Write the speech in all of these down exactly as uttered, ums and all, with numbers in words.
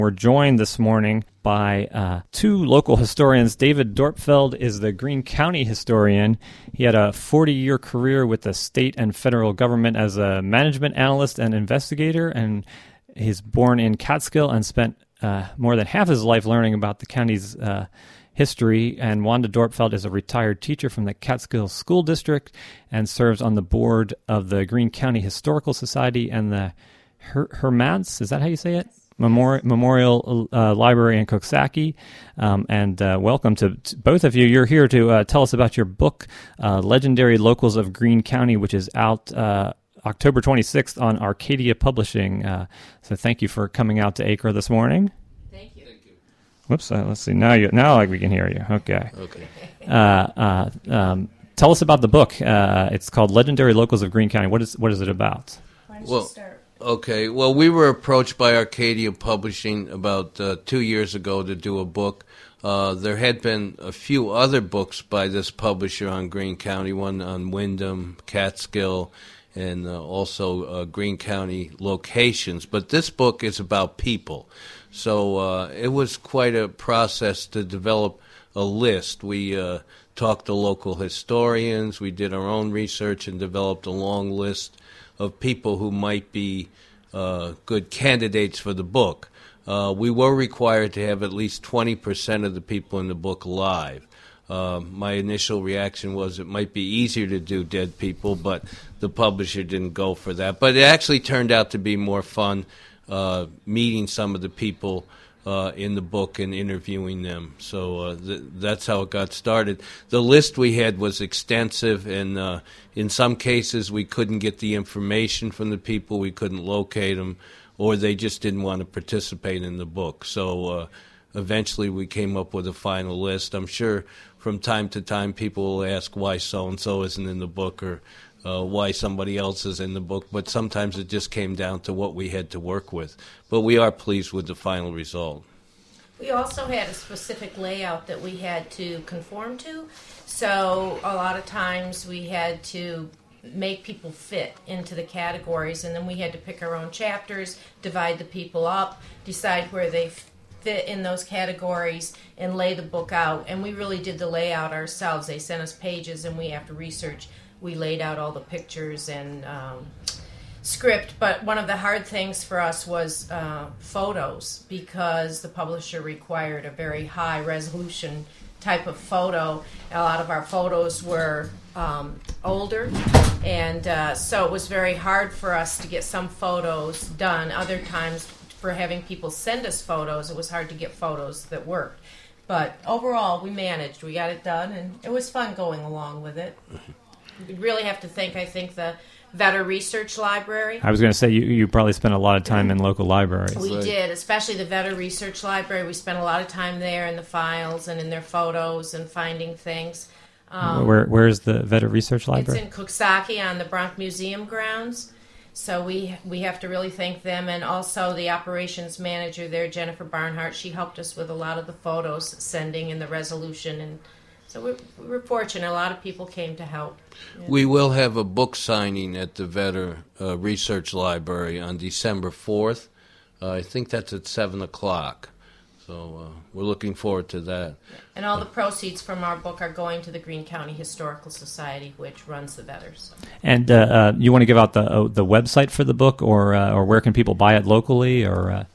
We're joined this morning by uh, two local historians. David Dorpfeld is the Greene County historian. He had a forty-year career with the state and federal government as a management analyst and investigator, and he's born in Catskill and spent uh, more than half his life learning about the county's uh, history. And Wanda Dorpfeld is a retired teacher from the Catskill School District and serves on the board of the Greene County Historical Society and the Her- Hermance, is that how you say it? Memorial, Memorial uh, Library in Coxsackie. Um, and uh, welcome to, to both of you. You're here to uh, tell us about your book, uh, Legendary Locals of Greene County, which is out uh, October twenty-sixth on Arcadia Publishing. Uh, so thank you for coming out to Acre this morning. Thank you. Thank you. Whoops, uh, let's see. Now you now like we can hear you. Okay. Okay. Uh, uh, um, tell us about the book. Uh, it's called Legendary Locals of Greene County. What is what is it about? Why don't well, you start? Okay, well, we were approached by Arcadia Publishing about uh, two years ago to do a book. Uh, there had been a few other books by this publisher on Greene County, one on Windham, Catskill, and uh, also uh, Greene County locations. But this book is about people. So uh, it was quite a process to develop a list. We uh, talked to local historians, we did our own research and developed a long list of people who might be uh, good candidates for the book. Uh, we were required to have at least twenty percent of the people in the book alive. Uh, my initial reaction was it might be easier to do dead people, but the publisher didn't go for that. But it actually turned out to be more fun uh, meeting some of the people Uh, in the book and interviewing them. So uh, th- that's how it got started. The list we had was extensive, and uh, in some cases we couldn't get the information from the people, we couldn't locate them, or they just didn't want to participate in the book. So uh, eventually we came up with a final list. I'm sure from time to time people will ask why so-and-so isn't in the book, or Uh, why somebody else is in the book, but sometimes it just came down to what we had to work with. But we are pleased with the final result. We also had a specific layout that we had to conform to, so a lot of times we had to make people fit into the categories, and then we had to pick our own chapters, divide the people up, decide where they fit in those categories, and lay the book out. And we really did the layout ourselves. They sent us pages, and we have to research. We laid out all the pictures and um, script, but one of the hard things for us was uh, photos, because the publisher required a very high resolution type of photo. A lot of our photos were um, older, and uh, so it was very hard for us to get some photos done. Other times, for having people send us photos, it was hard to get photos that worked. But overall, we managed. We got it done, and it was fun going along with it. We really have to thank, I think, the Vetter Research Library. I was going to say, you, you probably spent a lot of time in local libraries. We right. did, especially the Vetter Research Library. We spent a lot of time there in the files and in their photos and finding things. Um, Where Where's the Vetter Research Library? It's in Coxsackie on the Bronx Museum grounds. So we we have to really thank them, and also the operations manager there, Jennifer Barnhart. She helped us with a lot of the photos sending and the resolution, and so we're, we're fortunate. A lot of people came to help. Yeah. We will have a book signing at the Vetter uh, Research Library on December fourth. Uh, I think that's at seven o'clock. So uh, we're looking forward to that. Yeah. And all the proceeds from our book are going to the Greene County Historical Society, which runs the Vetters. And uh, uh, you want to give out the uh, the website for the book, or uh, or where can people buy it locally, or... Uh...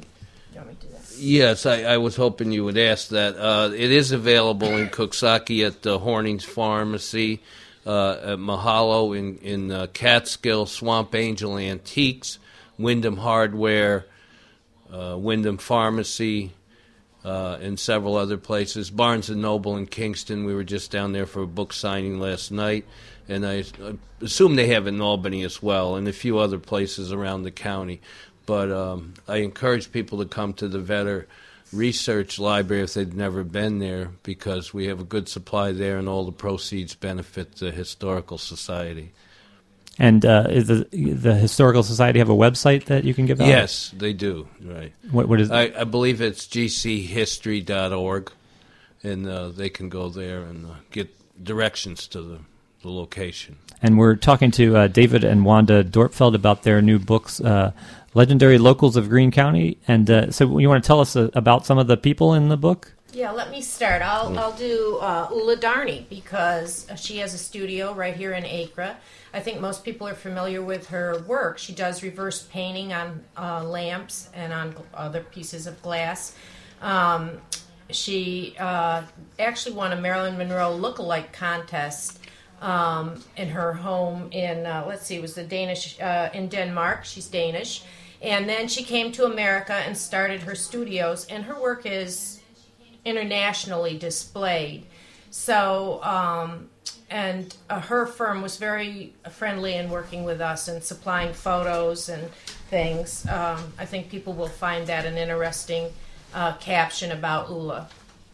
Yes, I, I was hoping you would ask that. Uh, it is available in Coxsackie at the Hornings Pharmacy, uh, at Mahalo in, in uh, Catskill, Swamp Angel Antiques, Windham Hardware, uh, Windham Pharmacy, uh, and several other places. Barnes and Noble in Kingston. We were just down there for a book signing last night, and I, I assume they have it in Albany as well, and a few other places around the county. But um, I encourage people to come to the Vetter Research Library if they've never been there, because we have a good supply there, and all the proceeds benefit the Historical Society. And uh, is the, the Historical Society have a website that you can give out? Yes, they do. Right. What, what is? I, I believe it's g c history dot org, and uh, they can go there and uh, get directions to the the location. And we're talking to uh, David and Wanda Dorpfeld about their new books, uh, Legendary Locals of Greene County. And uh, so you want to tell us uh, about some of the people in the book? Yeah, let me start. I'll, I'll do uh, Ula Darney, because she has a studio right here in Acre. I think most people are familiar with her work. She does reverse painting on uh, lamps and on other pieces of glass. Um, she uh, actually won a Marilyn Monroe look-alike contest um, in her home in, uh, let's see, it was the Danish, uh, in Denmark. She's Danish. And then she came to America and started her studios, and her work is internationally displayed. So, um, and uh, her firm was very friendly in working with us and supplying photos and things. Um, I think people will find that an interesting uh, caption about Ula.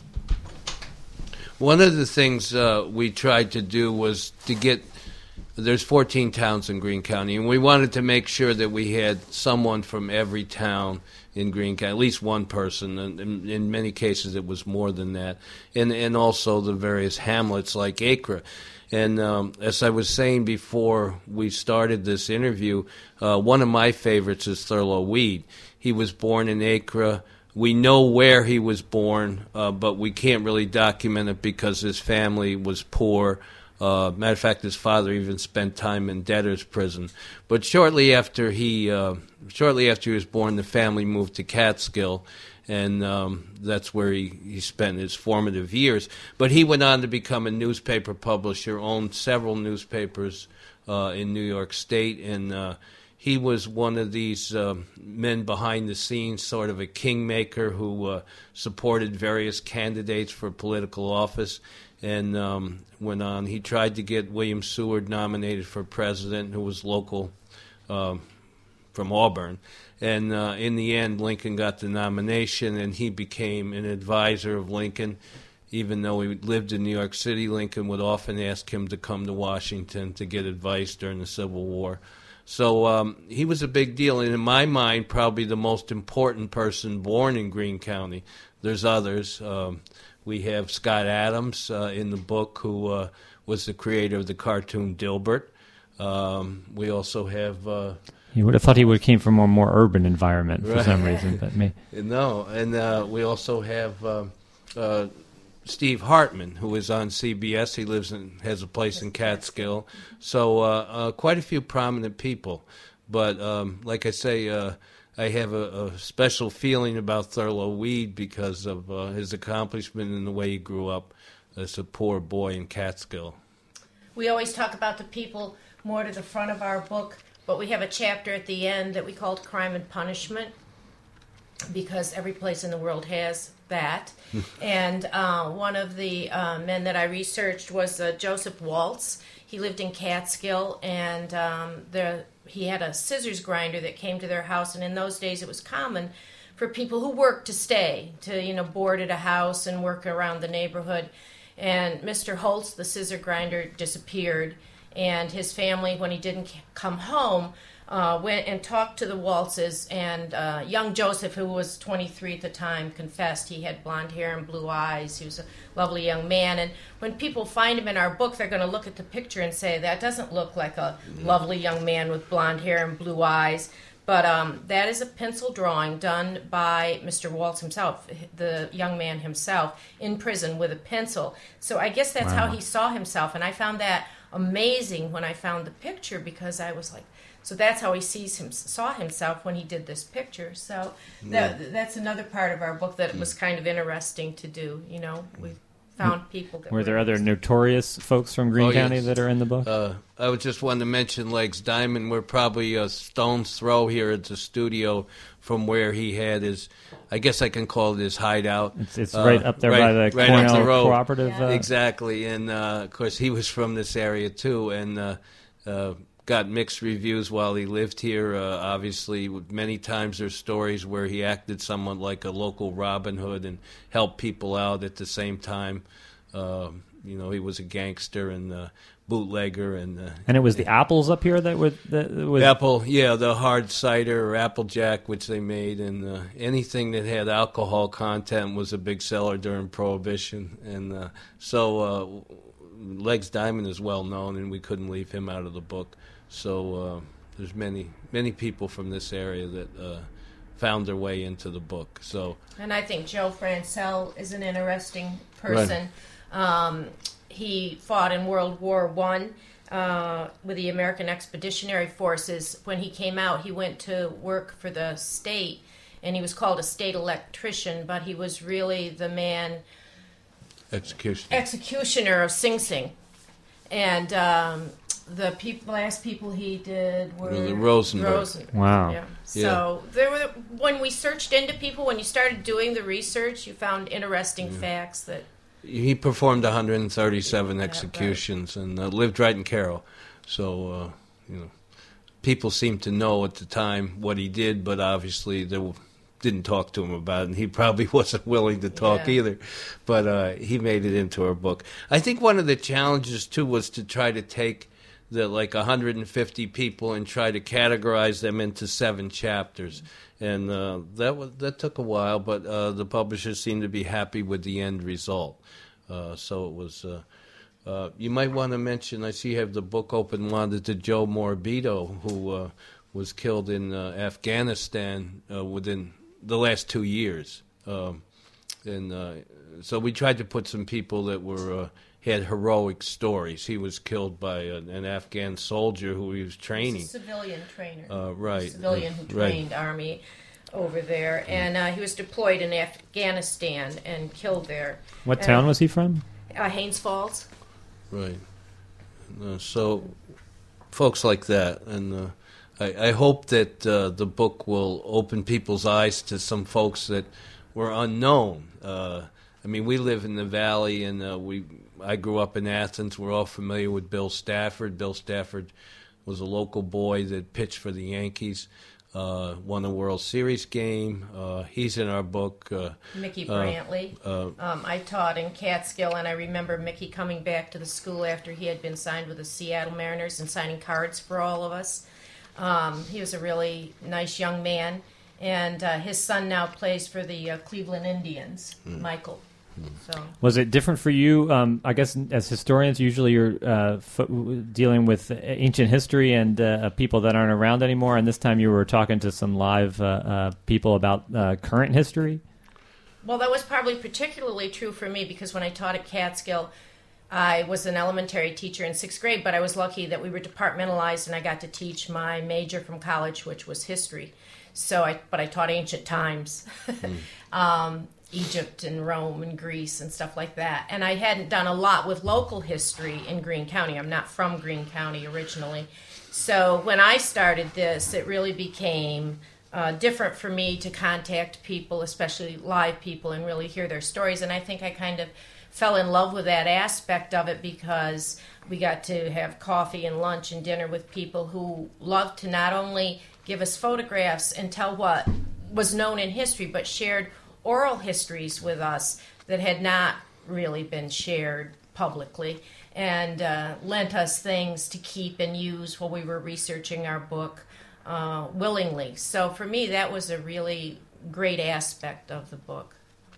One of the things uh, we tried to do was to get, there's fourteen towns in Greene County, and we wanted to make sure that we had someone from every town in Greene County, at least one person, and in, in many cases it was more than that, and, and also the various hamlets like Acre. And um, as I was saying before we started this interview, uh, one of my favorites is Thurlow Weed. He was born in Acre. We know where he was born, uh, but we can't really document it because his family was poor. Uh, matter of fact, his father even spent time in debtor's prison. But shortly after he, uh, shortly after he was born, the family moved to Catskill, and um, that's where he, he spent his formative years. But he went on to become a newspaper publisher, owned several newspapers uh, in New York State, and uh, he was one of these uh, men behind the scenes, sort of a kingmaker who uh, supported various candidates for political office, and um, went on. He tried to get William Seward nominated for president, who was local um, from Auburn. And uh, in the end, Lincoln got the nomination, and he became an advisor of Lincoln. Even though he lived in New York City, Lincoln would often ask him to come to Washington to get advice during the Civil War. So um, he was a big deal, and in my mind, probably the most important person born in Greene County. There's others. Um, we have Scott Adams uh, in the book, who uh, was the creator of the cartoon Dilbert. Um, we also have... Uh, you would have thought he would have came from a more urban environment for right. some reason, but me. No, and uh, we also have uh, uh, Steve Hartman, who is on C B S. He lives in, has a place in Catskill. So uh, uh, quite a few prominent people. But um, like I say, uh, I have a, a special feeling about Thurlow Weed because of uh, his accomplishment and the way he grew up as a poor boy in Catskill. We always talk about the people more to the front of our book, but we have a chapter at the end that we called Crime and Punishment, because every place in the world has that. And uh, one of the uh, men that I researched was uh, Joseph Waltz. He lived in Catskill, and um, there, he had a scissors grinder that came to their house, and in those days it was common for people who worked to stay, to, you know, board at a house and work around the neighborhood. And Mister Holtz, the scissor grinder, disappeared, and his family, when he didn't come home, Uh, went and talked to the Waltzes, and uh, young Joseph, who was twenty-three at the time, confessed he had blonde hair and blue eyes. He was a lovely young man, and when people find him in our book, they're going to look at the picture and say, that doesn't look like a lovely young man with blonde hair and blue eyes. But um, that is a pencil drawing done by Mister Waltz himself, the young man himself, in prison with a pencil. So I guess that's Wow. how he saw himself, and I found that amazing when I found the picture, because I was like, so that's how he sees him, saw himself when he did this picture. So that, that's another part of our book that was kind of interesting to do. You know, we found people that were there other notorious folks from Greene Oh, County yes. that are in the book? Uh, I would just want to mention Legs Diamond. We're probably a stone's throw here at the studio from where he had his, I guess I can call it his hideout. It's, it's Uh, right up there right- by the right up the Cornell road. Cooperative. Yeah. Uh, Exactly, and uh, of course he was from this area too, and uh, uh, got mixed reviews while he lived here. Uh, obviously, many times there's stories where he acted somewhat like a local Robin Hood and helped people out at the same time. Uh, you know, he was a gangster and uh, bootlegger, and uh, and it was the apples up here that were that was apple, yeah, the hard cider or Applejack, which they made, and uh, anything that had alcohol content was a big seller during Prohibition, and uh, so. Uh, Legs Diamond is well known, and we couldn't leave him out of the book. So uh, there's many many people from this area that uh, found their way into the book. So, and I think Joe Francel is an interesting person. Right. Um, he fought in World War One uh, with the American Expeditionary Forces. When he came out, he went to work for the state, and he was called a state electrician, but he was really the man executioner, executioner of Sing Sing. And um, the people, last people he did were the Rosenberg. Rosenberg. Wow. Yeah. So yeah. there were, when we searched into people, when you started doing the research, you found interesting yeah. facts that. He performed one hundred thirty-seven yeah, executions right. and uh, lived right in Carroll. So, uh, you know, people seemed to know at the time what he did, but obviously they didn't talk to him about it, and he probably wasn't willing to talk yeah. either. But uh, he made it into our book. I think one of the challenges, too, was to try to take the like one hundred fifty people and try to categorize them into seven chapters. And uh, that was, that took a while, but uh, the publishers seemed to be happy with the end result. Uh, so it was. Uh, uh, you might want to mention. I see you have the book open, Wanda, to Joe Morabito, who uh, was killed in uh, Afghanistan uh, within the last two years. Um, and uh, so we tried to put some people that were uh, had heroic stories. He was killed by an, an Afghan soldier who he was training. He was a civilian trainer. Uh, right. A civilian who right. trained Army over there. And uh, he was deployed in Afghanistan and killed there. What and, town was he from? Uh, Haines Falls. Right. Uh, so folks like that. And uh, I, I hope that uh, the book will open people's eyes to some folks that were unknown. Uh, I mean, we live in the Valley, and uh, we. I grew up in Athens. We're all familiar with Bill Stafford. Bill Stafford was a local boy that pitched for the Yankees, uh, won a World Series game. Uh, he's in our book. Uh, Mickey uh, Brantley. Uh, um, I taught in Catskill, and I remember Mickey coming back to the school after he had been signed with the Seattle Mariners and signing cards for all of us. Um, he was a really nice young man, and uh, his son now plays for the uh, Cleveland Indians, mm. Michael. So. Was it different for you? Um, I guess as historians, usually you're uh, f- dealing with ancient history and uh, people that aren't around anymore, and this time you were talking to some live uh, uh, people about uh, current history? Well, that was probably particularly true for me because when I taught at Catskill, I was an elementary teacher in sixth grade, but I was lucky that we were departmentalized and I got to teach my major from college, which was history. So, I, but I taught ancient times. mm. um, Egypt and Rome and Greece and stuff like that. And I hadn't done a lot with local history in Greene County. I'm not from Greene County originally. So when I started this, it really became uh, different for me to contact people, especially live people, and really hear their stories. And I think I kind of fell in love with that aspect of it because we got to have coffee and lunch and dinner with people who loved to not only give us photographs and tell what was known in history, but shared oral histories with us that had not really been shared publicly and uh, lent us things to keep and use while we were researching our book uh, willingly. So for me, that was a really great aspect of the book.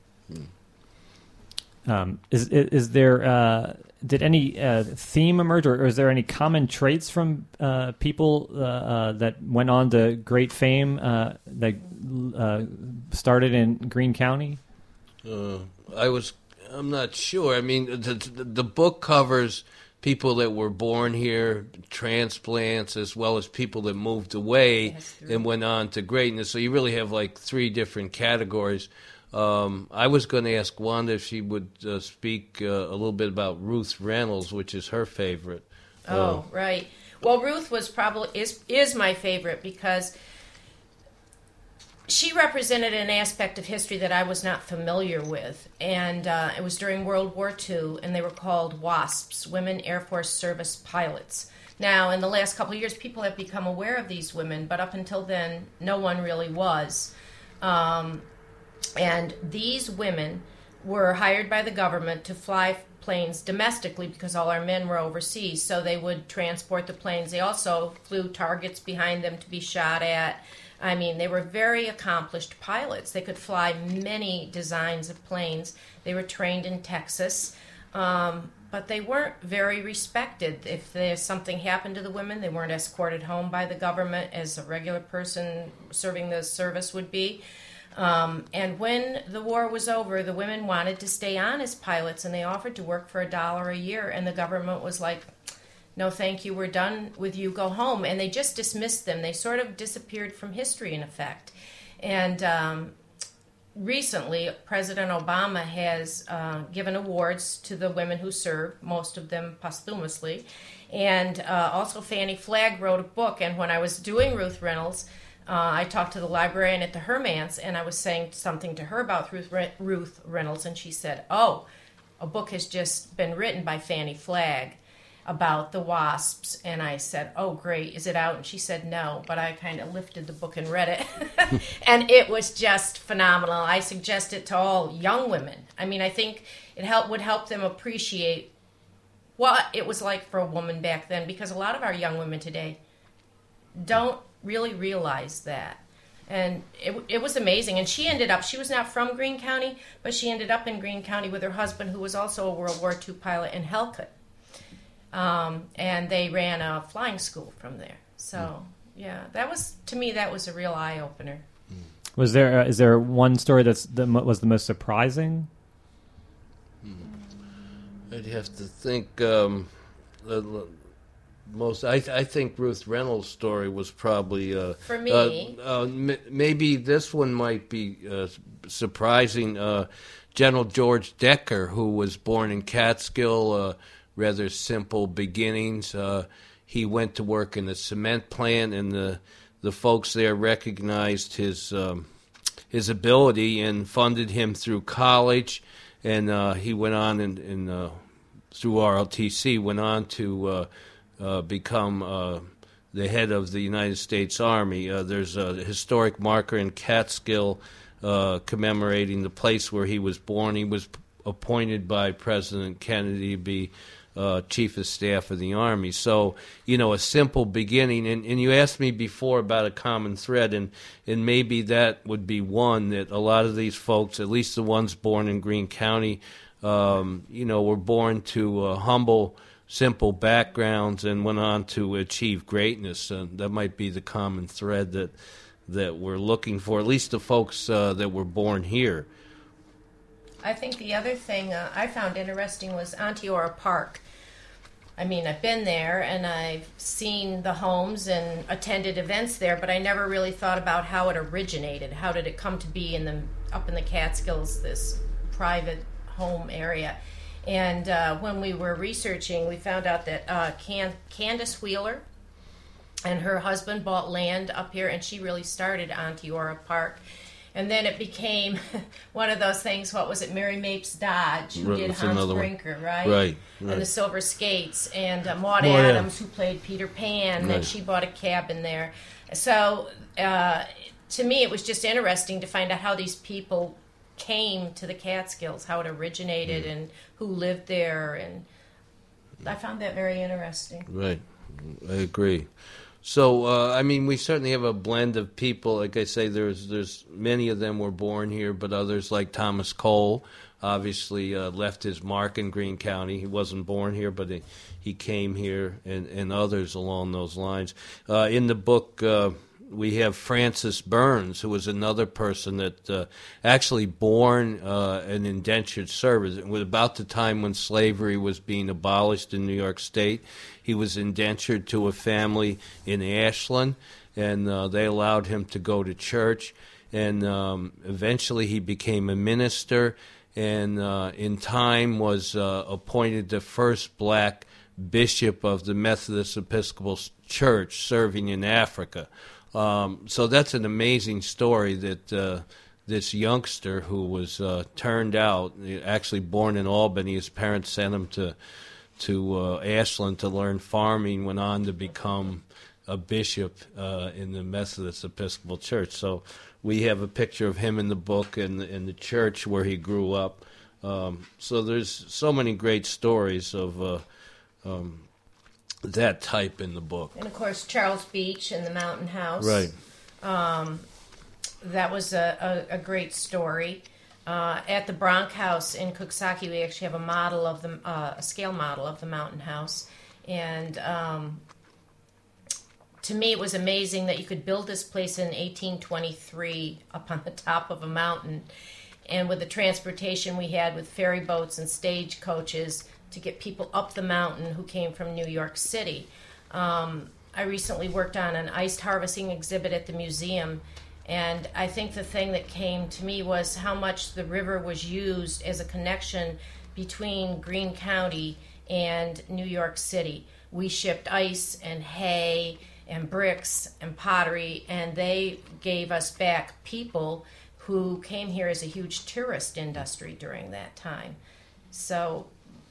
Um, is, is is there uh, did any uh, theme emerge, or, or is there any common traits from uh, people uh, uh, that went on to great fame uh, that uh, started in Greene County? Uh, I was. I'm not sure. I mean, the, the, the book covers people that were born here, transplants, as well as people that moved away and went on to greatness. So you really have like three different categories. Um, I was going to ask Wanda if she would uh, speak uh, a little bit about Ruth Reynolds, which is her favorite. Oh, uh, right. Well, Ruth was probably is is my favorite because she represented an aspect of history that I was not familiar with, and uh, it was during World War Two, and they were called WASPs, Women Air Force Service Pilots. Now, in the last couple of years, people have become aware of these women, but up until then, no one really was. Um, And these women were hired by the government to fly planes domestically because all our men were overseas. So they would transport the planes. They also flew targets behind them to be shot at. I mean, they were very accomplished pilots. They could fly many designs of planes. They were trained in Texas. Um, but they weren't very respected. If there's something happened to the women, they weren't escorted home by the government as a regular person serving the service would be. Um, and when the war was over, the women wanted to stay on as pilots, and they offered to work for a dollar a year, and the government was like, no, thank you, we're done with you, go home. And they just dismissed them. They sort of disappeared from history, in effect. And um, recently, President Obama has uh, given awards to the women who served, most of them posthumously. And uh, also Fannie Flagg wrote a book, and when I was doing Ruth Reynolds, uh, I talked to the librarian at the Hermance, and I was saying something to her about Ruth, Re- Ruth Reynolds, and she said, oh, a book has just been written by Fannie Flagg about the WASPs. And I said, oh, great, is it out? And she said no, but I kind of lifted the book and read it. And it was just phenomenal. I suggest it to all young women. I mean, I think it help, would help them appreciate what it was like for a woman back then, because a lot of our young women today don't really realize that. And it, it was amazing. And she ended up, she was not from Greene County, but she ended up in Greene County with her husband, who was also a World War Two pilot in Halkett. Um, and they ran a flying school from there. So, yeah, that was, to me, that was a real eye-opener. Was there, uh, is there one story that's the, was the most surprising? I'd have to think, um, the most, I, I think Ruth Reynolds' story was probably, uh, for me, uh, uh, m- maybe this one might be uh, surprising. Uh, General George Decker, who was born in Catskill, uh, rather simple beginnings. Uh, he went to work in a cement plant, and the the folks there recognized his um, his ability and funded him through college. And uh, he went on and, and uh, through R L T C went on to uh, uh, become uh, the head of the United States Army. Uh, there's a historic marker in Catskill uh, commemorating the place where he was born. He was appointed by President Kennedy to be Uh, Chief of Staff of the Army. So, you know, a simple beginning. And, and you asked me before about a common thread, and, and maybe that would be one, that a lot of these folks, at least the ones born in Greene County, um, you know, were born to uh, humble, simple backgrounds and went on to achieve greatness. And that might be the common thread that, that we're looking for, at least the folks uh, that were born here. I think the other thing uh, I found interesting was Onteora Park. I mean, I've been there and I've seen the homes and attended events there, but I never really thought about how it originated. How did it come to be in the up in the Catskills, this private home area? And uh, when we were researching, we found out that uh, Can- Candace Wheeler and her husband bought land up here, and she really started Onteora Park. And then it became one of those things, what was it, Mary Mapes Dodge, who did Hans Brinker, right? Right, right. And the Silver Skates, and uh, Maud Maud Adams, who played Peter Pan, right. and she bought a cabin there. So uh, to me, it was just interesting to find out how these people came to the Catskills, how it originated, mm. and who lived there. And I found that very interesting. Right, I agree. So, uh, I mean, we certainly have a blend of people. Like I say, there's there's many of them were born here, but others, like Thomas Cole, obviously uh, left his mark in Greene County. He wasn't born here, but he, he came here, and, and others along those lines. Uh, in the book, uh, we have Francis Burns, who was another person that uh, actually born uh, an indentured servant. It was about the time when slavery was being abolished in New York State. He was indentured to a family in Ashland, and uh, they allowed him to go to church. And um, eventually he became a minister, and uh, in time was uh, appointed the first black bishop of the Methodist Episcopal Church, serving in Africa. Um, so that's an amazing story that uh, this youngster who was uh, turned out, actually born in Albany, his parents sent him to to uh, Ashland to learn farming, went on to become a bishop uh, in the Methodist Episcopal Church. So we have a picture of him in the book and in the church where he grew up. Um, so there's so many great stories of uh, um, that type in the book. And of course, Charles Beach and the Mountain House. Right. Um, that was a, a, a great story. Uh, at the Bronk House in Cooksaki, we actually have a model of the uh, a scale model of the Mountain House, and um, to me, it was amazing that you could build this place in eighteen twenty-three up on the top of a mountain, and with the transportation we had with ferry boats and stage coaches to get people up the mountain who came from New York City. Um, I recently worked on an ice harvesting exhibit at the museum, and I think the thing that came to me was how much the river was used as a connection between Greene County and New York City. We shipped ice and hay and bricks and pottery, and they gave us back people who came here as a huge tourist industry during that time. So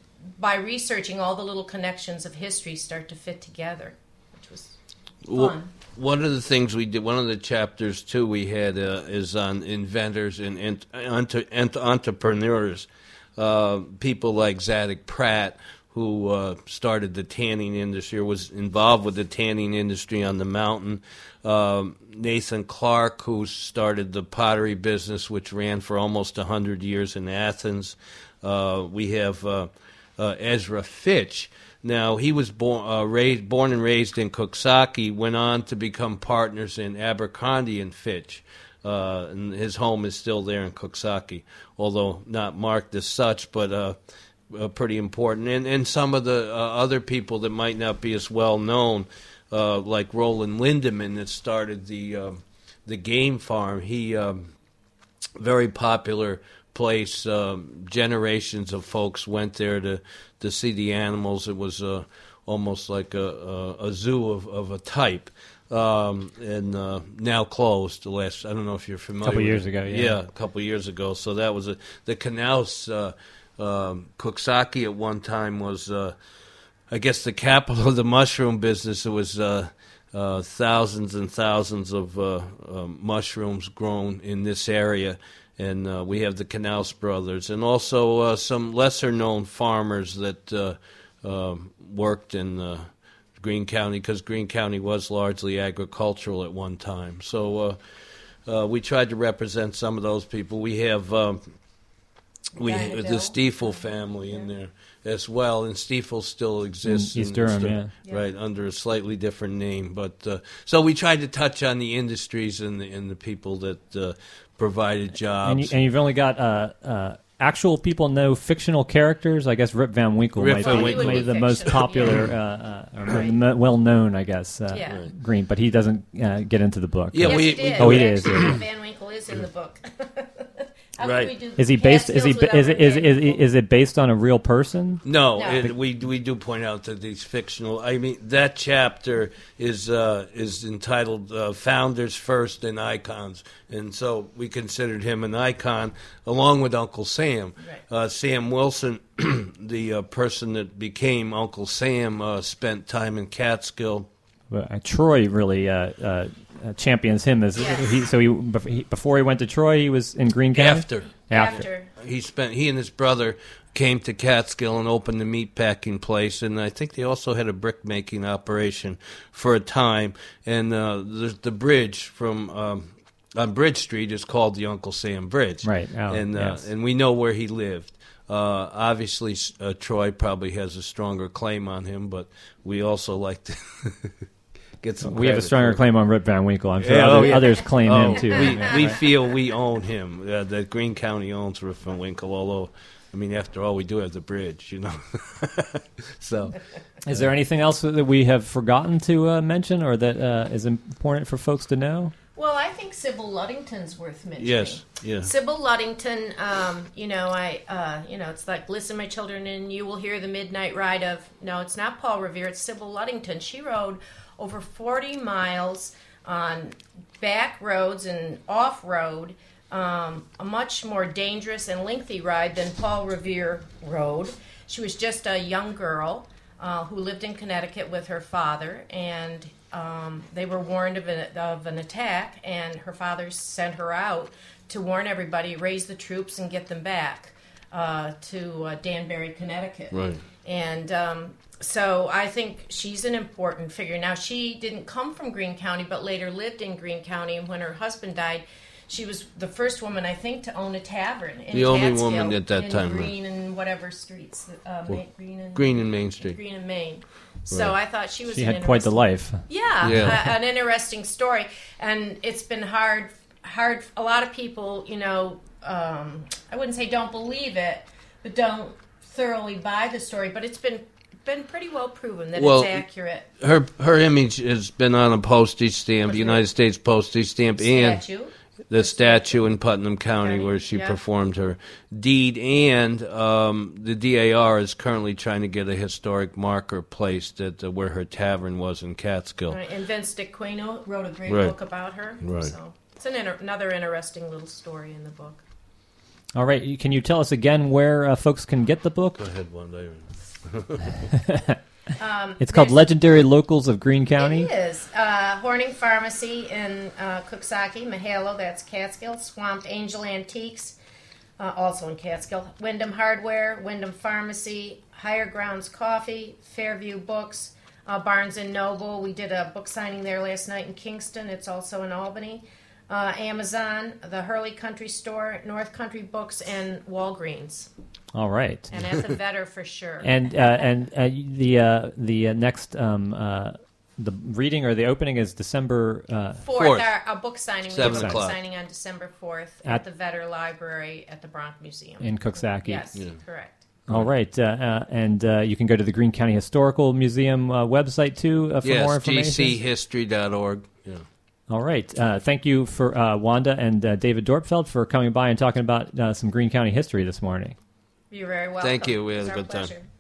by researching, all the little connections of history start to fit together, which was fun. Well, one of the things we did, one of the chapters too we had uh, is on inventors and, and, and, and entrepreneurs, uh, people like Zadig Pratt, who uh, started the tanning industry or was involved with the tanning industry on the mountain. Um, Nathan Clark, who started the pottery business, which ran for almost one hundred years in Athens. Uh, we have uh, uh, Ezra Fitch. Now, he was born, uh, raised, born and raised in Cooksaki, went on to become partners in Abercrombie and Fitch. Uh, and his home is still there in Cooksaki, although not marked as such, but uh, uh, pretty important. And, and some of the uh, other people that might not be as well known, uh, like Roland Lindemann, that started the uh, the game farm. He um, very popular place. Um, generations of folks went there to to see the animals. It was uh, almost like a, a, a zoo of, of a type. Um, and uh, now closed. The last, I don't know if you're familiar. A couple with years it. ago, yeah. Yeah, a couple years ago. So that was a, the canals. Uh, um, Cooksaki at one time was, uh, I guess, the capital of the mushroom business. It was uh, uh, thousands and thousands of uh, uh, mushrooms grown in this area. And uh, we have the Knaus brothers, and also uh, some lesser-known farmers that uh, uh, worked in uh, Greene County, because Greene County was largely agricultural at one time. So uh, uh, we tried to represent some of those people. We have um, we Diana the Bill. Stiefel family in there as well, and Stiefel still exists In East in- Durham, still- yeah. Yeah. right, under a slightly different name. But uh, so we tried to touch on the industries and the, and the people that uh, provided jobs. And, you, and you've only got uh, uh, actual people, no fictional characters. I guess Rip Van Winkle Rip might Van be, Winkle. might be the He would be most fictional, popular, yeah. uh, uh, or Right. mo- well-known, I guess, uh, Yeah. Right. Green, but he doesn't uh, get into the book. Yeah, Yes, we- he did. Oh, he is, Actually, yeah. Van Winkle is in the book. How Right. could we do Is he based? Is he? Catskills Is it? Is, without is, Van is, Winkle? is it based on a real person? No, No. It, we we do point out that these fictional. I mean, that chapter is uh, is entitled uh, "Founders First and Icons," and so we considered him an icon along with Uncle Sam. Right. Uh, Sam Wilson, the uh, person that became Uncle Sam, uh, spent time in Catskill. Well, uh, Troy really uh, uh, uh, champions him as Yes. he. So he, bef- he before he went to Troy, he was in Greene County. After After. he spent, he and his brother came to Catskill and opened a meat packing place, and I think they also had a brick making operation for a time. And uh, the, the bridge from um, on Bridge Street is called the Uncle Sam Bridge, Right. Oh, and uh, yes. and we know where he lived. Uh, obviously, uh, Troy probably has a stronger claim on him, but we also like to get some. We have a credit stronger for- claim on Rip Van Winkle. I'm sure Yeah, other, oh, yeah. others claim Oh, him too. We, Yeah, we right. feel we own him. Uh, that Greene County owns Rip Van Winkle. Although, I mean, after all, we do have the bridge, you know. So, Is there anything else that we have forgotten to uh, mention, or that uh, is important for folks to know? Well, I think Sybil Luddington's worth mentioning. yes, yeah. Sybil Luddington, um, you know, I, uh, you know, it's like, listen, my children, and you will hear the midnight ride of, no, it's not Paul Revere, it's Sybil Luddington. She rode over forty miles on back roads and off-road, um, a much more dangerous and lengthy ride than Paul Revere rode. She was just a young girl uh, who lived in Connecticut with her father, and um, they were warned of, a, of an attack, and her father sent her out to warn everybody, raise the troops, and get them back uh, to uh, Danbury, Connecticut. Right. And um, so I think she's an important figure. Now, she didn't come from Greene County, but later lived in Greene County, and when her husband died, she was the first woman, I think, to own a tavern in The only Catskill, woman at that in time, right. Green and whatever streets, uh, Ma- Green and Green and Main Street. Green and Main. So Right. I thought she was. She an had quite the interesting- life. Yeah, Yeah. A, an interesting story, and it's been hard. Hard. A lot of people, you know, um, I wouldn't say don't believe it, but don't thoroughly buy the story. But it's been been pretty well proven that Well, it's accurate. Her her image has been on a postage stamp, Was it? United States postage stamp, and Statue. the statue in Putnam County County, where she yeah. performed her deed, and um, the D A R is currently trying to get a historic marker placed at uh, where her tavern was in Catskill. Right, and Vince DiQuino wrote a great Right. book about her. Right. So it's an inter- another interesting little story in the book. All right, you- can you tell us again where uh, folks can get the book? Go ahead, Wanda. Um, It's called there's- Legendary Locals of Greene County. It is. Uh, Horning Pharmacy in uh, Cooksaki, Mahalo, that's Catskill. Swamped Angel Antiques, uh, also in Catskill. Wyndham Hardware, Wyndham Pharmacy, Higher Grounds Coffee, Fairview Books, uh, Barnes and Noble. We did a book signing there last night in Kingston. It's also in Albany. Uh, Amazon, the Hurley Country Store, North Country Books, and Walgreens. All right. And at the Vetter for sure. And uh, and uh, the uh, the uh, next um, uh, the reading or the opening is December uh, Fourth, Fourth. Our, our book signing. We Seven have a book o'clock. signing on December fourth At- at, the Vetter Library at the Bronx Museum. in Cooksaki. Yes, Yeah. correct. All right, uh, uh, and uh, you can go to the Greene County Historical Museum uh, website too uh, for more Yes, g information. c history dot org. Yeah. All right, uh, thank you for uh, Wanda and uh, David Dorpfeld for coming by and talking about uh, some Greene County history this morning. You're very welcome. Thank you. We had It's a our good time. pleasure.